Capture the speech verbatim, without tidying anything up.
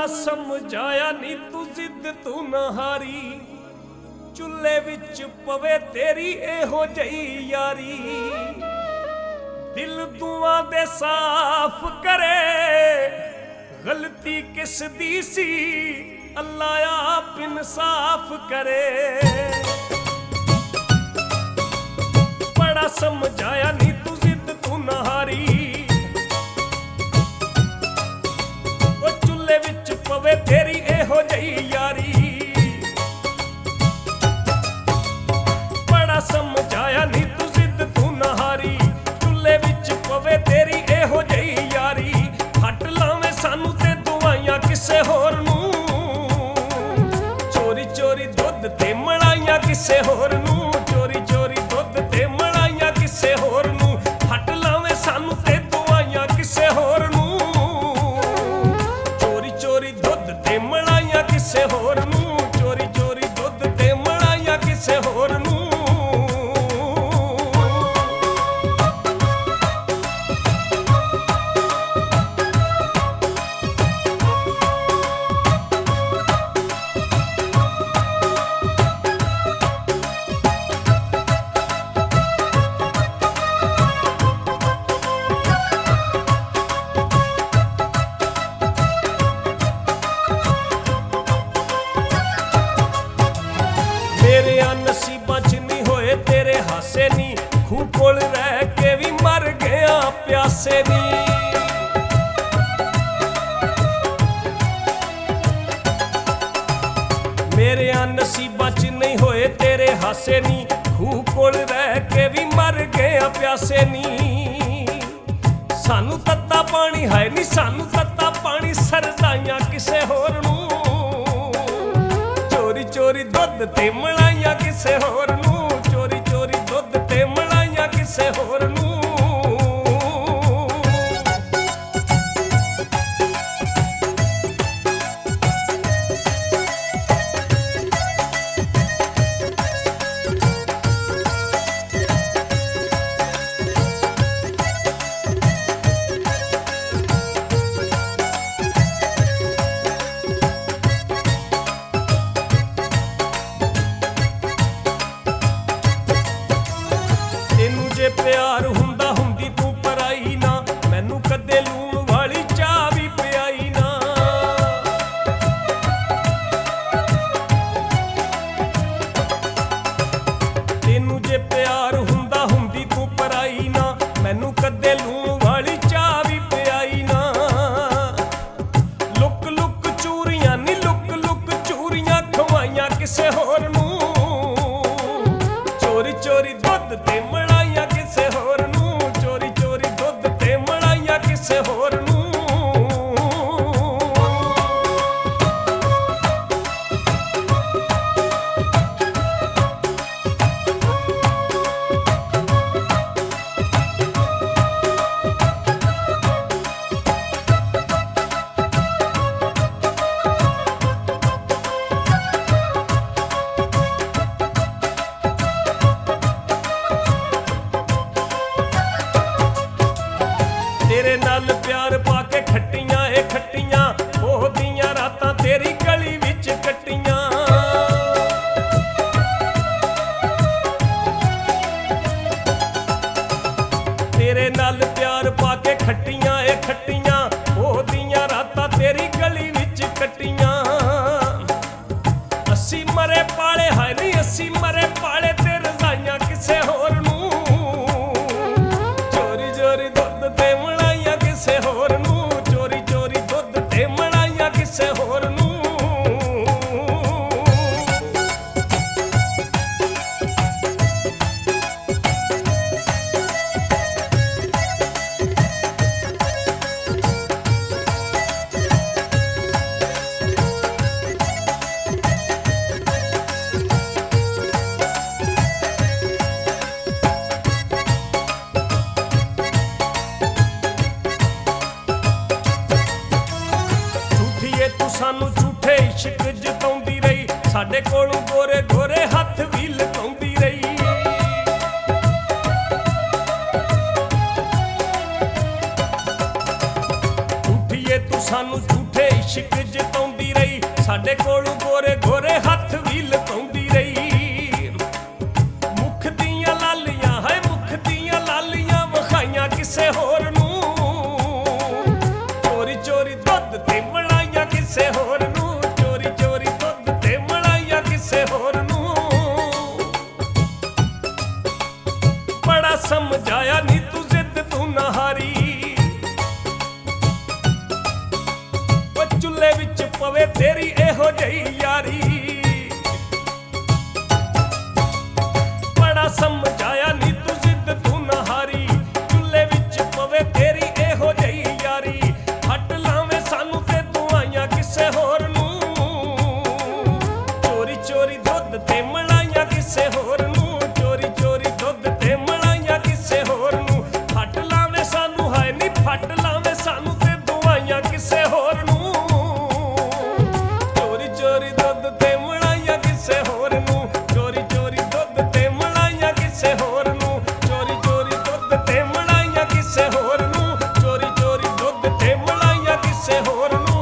ਬੜਾ ਸਮਝਾਇਆ ਨੀ ਤੂੰ ਜ਼ਿੱਦ ਤੂੰ ਨਾ ਹਾਰੀ, ਚੁੱਲ੍ਹੇ ਵਿੱਚ ਪਵੇ ਤੇਰੀ ਇਹੋ ਜਿਹੀ ਯਾਰੀ। ਦਿਲ ਦੁਆ ਦੇ ਸਾਫ਼ ਕਰੇ, ਗਲਤੀ ਕਿਸ ਦੀ ਸੀ ਅੱਲਾ ਆਪ ਇਨਸਾਫ ਕਰੇ। ਬੜਾ ਸਮਝਾਇਆ ਨੀ ਤੂੰ ਜ਼ਿੱਦ ਤੂੰ ਨਾ ਹਾਰੀ, ਉਹ ਚੁੱਲ੍ਹੇ ਵਿੱਚ ਪਵੇ ਤੇਰੀ ਇਹੋ ਜਿਹੀ ਯਾਰੀ। ਬੜਾ ਸਮਝਾਇਆ ਨੀ ਤੂੰ ਜ਼ਿੱਦ ਤੂੰ ਨਾ ਹਾਰੀ, ਚੁੱਲ੍ਹੇ ਵਿੱਚ ਪਵੇ ਤੇਰੀ ਇਹੋ ਜਿਹੀ ਯਾਰੀ। ਹੱਟ ਲਾਵੇਂ ਸਾਨੂੰ ਤੇ ਦਵਾਈਆਂ ਕਿਸੇ ਹੋਰ ਨੂੰ, ਚੋਰੀ ਚੋਰੀ ਦੁੱਧ ਤੇ ਮਲਾਈਆਂ ਕਿਸੇ ਹੋਰ ਨੂੰ, ਚੋਰੀ ਚੋਰੀ ਦੁੱਧ ਤੇ ਮਲਾਈਆਂ ਕਿਸੇ ਹੋਰ ਨੂੰ। ਹੱਟ ਲਾਵੇਂ ਸਾਨੂੰ ਤੇ ਦਵਾਈਆਂ ਕਿਸੇ ਹੋਰ ਨੂੰ, ਚੋਰੀ ਚੋਰੀ ਦੁੱਧ ਤੇ ਮਲਾਈਆਂ ਕਿਸੇ ਹੋਰ ਨੂੰ, ਚੋਰੀ ਚੋਰੀ ਦੁੱਧ ਤੇ ਮਲਾਈਆਂ ਕਿਸੇ ਹੋਰ ਨੂੰ। ਮੇਰਿਆਂ ਨਸੀਬਾਂ 'ਚ ਨਹੀਂ ਹੋਏ ਤੇਰੇ ਹਾਸੇ ਨੀ, ਖੂਹ ਕੋਲ ਰਹਿ ਕੇ ਵੀ ਮਰ ਗਿਆ ਪਿਆਸੇ ਨੀ। ਮੇਰਿਆਂ ਨਸੀਬਾਂ 'ਚ ਨਹੀਂ ਹੋਏ ਤੇਰੇ ਹਾਸੇ ਨੀ, ਖੂਹ ਕੋਲ ਰਹਿ ਕੇ ਵੀ ਮਰ ਗਿਆ ਪਿਆਸੇ ਨੀ। ਸਾਨੂੰ ਤੱਤਾ ਪਾਣੀ ਹੈ ਨੀ, ਸਾਨੂੰ ਤੱਤਾ ਪਾਣੀ ਸਰਦਾਈਆਂ ਕਿਸੇ ਹੋਰ ਨੂੰ, ਚੋਰੀ ਚੋਰੀ ਦੁੱਧ ਤੇ ਮਲਾਈਆਂ ਕਿਸੇ ਹੋਰ ਨੂੰ, ਚੋਰੀ ਚੋਰੀ ਦੁੱਧ ਤੇ ਮਲਾਈਆਂ ਕਿਸੇ ਹੋਰ ਨੂੰ। ਤੈਨੂੰ ਜੇ ਪਿਆਰ ਹੁੰਦਾ ਹੁੰਦੀ ਤੂੰ ਪਰਾਈ ਨਾ, ਮੈਨੂੰ ਕਦੇ ਲੂਣ ਵਾਲੀ ਚਾਹ ਵੀ ਪਿਆਈ ਨਾ। ਤੈਨੂੰ ਜੇ ਪਿਆਰ ਹੁੰਦਾ ਹੁੰਦੀ ਤੂੰ ਪਰਾਈ ਨਾ, ਮੈਨੂੰ ਕਦੇ ਲੂਣ ਵਾਲੀ ਚਾਹ ਵੀ ਪਿਆਈ ਨਾ। ਲੁੱਕ ਲੁੱਕ ਚੂਰੀਆਂ ਨੀ, ਲੁੱਕ ਲੁੱਕ ਚੂਰੀਆਂ ਖਵਾਈਆਂ ਕਿਸੇ ਹੋਰ ਨੂੰ, ਚੋਰੀ ਚੋਰੀ ਦੁੱਧ ਤੇ ਮਲਾਈਆਂ ਕਿਸੇ ਹੋਰ ਨੂੰ, ਚੋਰੀ ਚੋਰੀ ਦੁੱਧ ਤੇ ਮਲਾਈਆਂ ਕਿਸੇ ਹੋਰ ਨੂੰ। ਤੇਰੇ ਨਾਲ ਪਿਆਰ ਪਾ ਕੇ ਖੱਟੀਆਂ ਏ ਖੱਟੀਆਂ, ਉਹ ਦੀਆਂ ਰਾਤਾਂ ਤੇਰੀ ਗਲੀ ਵਿੱਚ ਕੱਟੀਆਂ। ਤੇਰੇ ਨਾਲ ਪਿਆਰ ਪਾ ਕੇ ਖੱਟੀਆਂ ਏ ਖੱਟੀਆਂ, ਉਹ ਦੀਆਂ ਰਾਤਾਂ ਤੇਰੀ ਗਲੀ ਵਿੱਚ ਕੱਟੀਆਂ। ਅਸੀਂ ਮਰੇ ਪਾਲੇ ਹਾਏ ਨੀ, ਅਸੀਂ ਮਰੇ ਪਾਲੇ ਤੇ ਰਜ਼ਾਈਆਂ ਕਿਸੇ ਹੋਰ ਨੂੰ, ਚੋਰੀ ਚੋਰੀ ਦੁੱਧ ਤੇ ਮਲਾਈਆਂ ਕਿਸੇ ਹੋਰ ਨੂੰ, ਚੋਰੀ ਚੋਰੀ ਦੁੱਧ ਤੇ ਮਲਾਈਆਂ ਕਿਸੇ ਹੋਰ ਨੂੰ। ਤੂੰ ਸਾਨੂੰ ਝੂਠੇ ਇਸ਼ਕ ਜਤਾਉਂਦੀ ਰਹੀ, ਸਾਡੇ ਕੋਲੋਂ ਗੋਰੇ ਗੋਰੇ ਹੱਥ ਵੀ ਲਗਾਉਂਦੀ ਰਹੀ। ਝੂਠੀਏ ਤੂੰ ਸਾਨੂੰ ਝੂਠੇ ਇਸ਼ਕ ਜਤਾਉਂਦੀ ਸਮਝਾਇਆ ਨੀ ਤੂੰ ਜ਼ਿੱਦ ਤੂੰ ਨਾ ਹਾਰੀ ਉਹ ਚੁੱਲ੍ਹੇ ਵਿੱਚ ਪਵੇ ਤੇਰੀ ਇਹੋ ਜਿਹੀ ਯਾਰੀ ਬੜਾ ਸਮਝਾਇਆ ਨੀ ਤੂੰ ਜ਼ਿੱਦ ਤੂੰ ਨਾ ਹਾਰੀ ਚੁੱਲ੍ਹੇ ਵਿੱਚ ਪਵੇ ਤੇਰੀ ਇਹੋ ਜਿਹੀ ਯਾਰੀ ਹੱਟ ਲਾਵੇਂ ਸਾਨੂੰ ਤੇ ਤੂੰ ਆਈਆਂ ਕਿਸੇ ਹੋਰ ਨੂੰ ਚੋਰੀ ਚੋਰੀ ਦੁੱਧ ਤੇ ਮਲਾਈਆਂ ਕਿਸੇ ਹੋਰ ਨੂੰ ਚੋਰੀ ਚੋਰੀ ਦੁੱਧ ਤੇ ਮਲਾਈਆਂ ਕਿਸੇ ਹੋਰ ਨੂੰ ਫੱਟ ਲਾਵੇਂ ਸਾਨੂੰ ਹਾਏ ਨੀ ਫੱਟ ਲਾਵੇਂ ਸਾਨੂੰ ਤੇ ਦੁਆਈਆਂ ਕਿਸੇ ਹੋਰ ਨੂੰ ਚੋਰੀ ਚੋਰੀ ਦੁੱਧ ਤੇ ਮਲਾਈਆਂ ਕਿਸੇ ਹੋਰ ਨੂੰ ਚੋਰੀ ਚੋਰੀ ਦੁੱਧ ਤੇ ਮਲਾਈਆਂ ਕਿਸੇ ਹੋਰ ਨੂੰ ਚੋਰੀ ਚੋਰੀ ਦੁੱਧ ਤੇ ਮਲਾਈਆਂ ਕਿਸੇ ਹੋਰ ਨੂੰ ਚੋਰੀ ਚੋਰੀ ਦੁੱਧ ਤੇ ਮਲਾਈਆਂ ਕਿਸੇ ਹੋਰ ਨੂੰ